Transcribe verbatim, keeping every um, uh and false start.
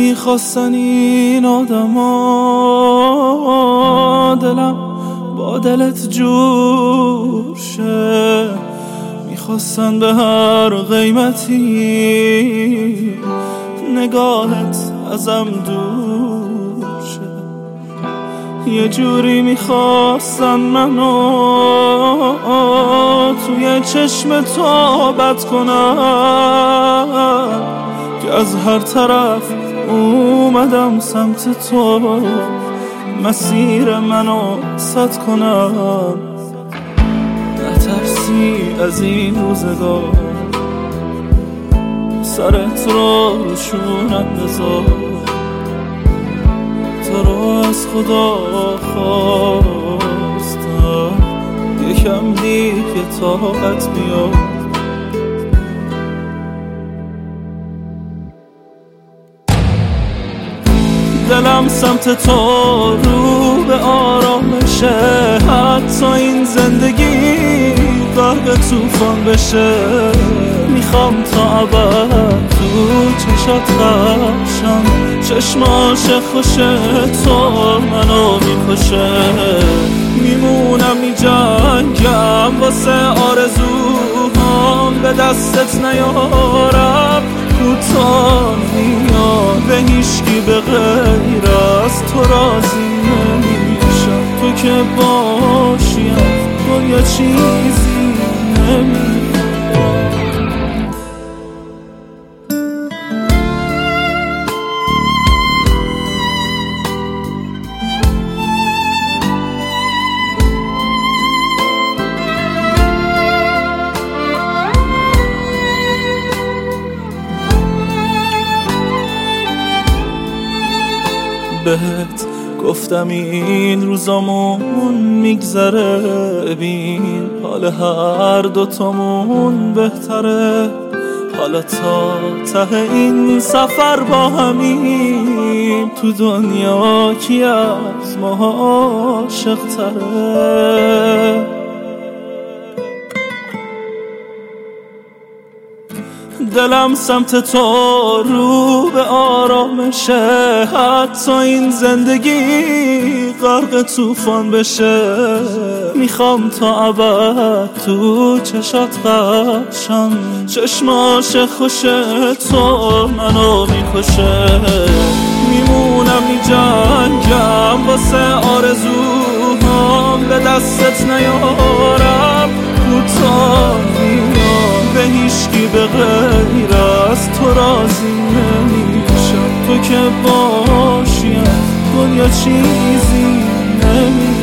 میخواستن این آدما دلم با دلت جور شه، میخواستن به هر قیمتی نگاهت ازم دور شه. یه جوری میخواستن منو توی چشم تو بد کنن که از هر طرف اومدم سمت تو مسیر منو سد کنن. نترسی از این روزگار، سرت رو روشونم بذار، تو رو از خدا خواستم یکم دیگه طاقت بیار. دلم سمت تو رو به آرامشه، حتی این زندگی غرق طوفان بشه. میخوام تا ابد تو چشات خشم، چشم عاشق خوشه تو منو میکشه. میمونم میجنگم واسه آرزوهام، به دستت نیارم کوتاه میاد، به هیچکی به غیر از تو راضی نمیشم. تو که باشیم دنیا چیزی نمیخوام. بهت گفتم این روزامون میگذره، بین حال هر دوتامون بهتره. حالا تا ته این سفر با همیم، تو دنیا کی از ما عاشق تره. دلم سمت تو رو به آرامشه، حتی این زندگی غرق طوفان بشه. میخوام تا ابد تو چشات خشم، چشم عاشق خوشه تو منو میکشه. میمونم میجنگم واسه آرزوهام، به دستت نیارم کوتاه میام، به هیچکی به غیر از تو راضی نمیشم. تو که باشیم دنیا چیزی نمیشم.